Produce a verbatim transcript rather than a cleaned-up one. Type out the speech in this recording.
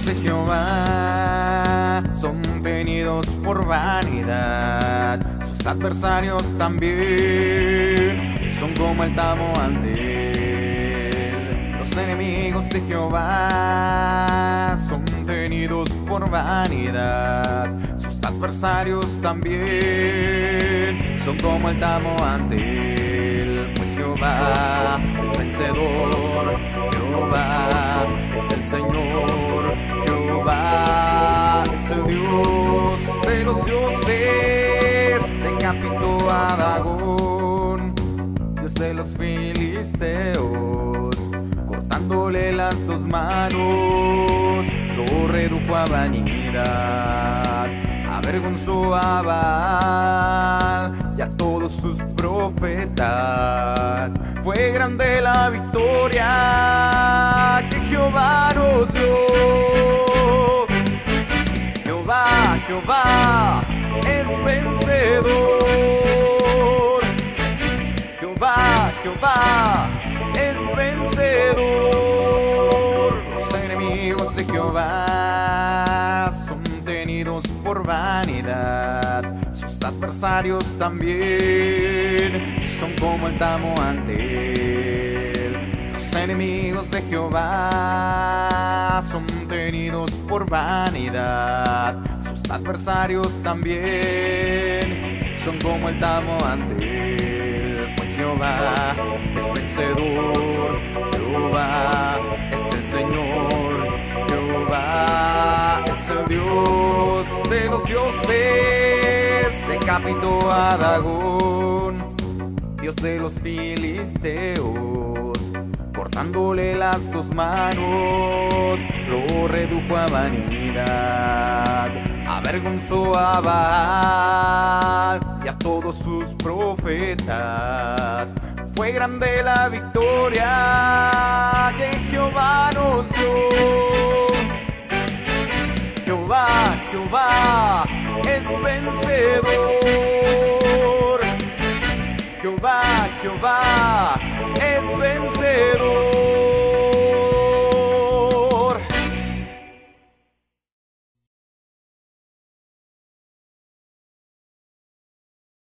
de Jehová son tenidos por vanidad, sus adversarios también son como el tamo ante él. Los enemigos de Jehová son tenidos por vanidad, sus adversarios también son como el tamo ante él. Pues Jehová es vencedor, Jehová es el Señor, Jehová es el Dios de los dioses. Decapitó a Dagón, Dios de los filisteos, cortándole las dos manos, lo redujo a vanidad. Avergonzó a Baal y a todos sus profetas. Fue grande la victoria que Jehová nos dio. Jehová, Jehová es vencedor. Jehová, Jehová es vencedor. Los enemigos de Jehová son tenidos por vanidad, sus adversarios también son como el tamo ante él. Los enemigos de Jehová son tenidos por vanidad, sus adversarios también son como el tamo ante él. Pues Jehová es vencedor, Jehová es el Señor, Jehová es el Dios de los dioses. Decapitó a Dagón, Dios de los filisteos, cortándole las dos manos, lo redujo a vanidad. Avergonzó a Baal y a todos sus profetas. Fue grande la victoria que Jehová nos dio. Jehová, Jehová es vencedor. Jehová, Jehová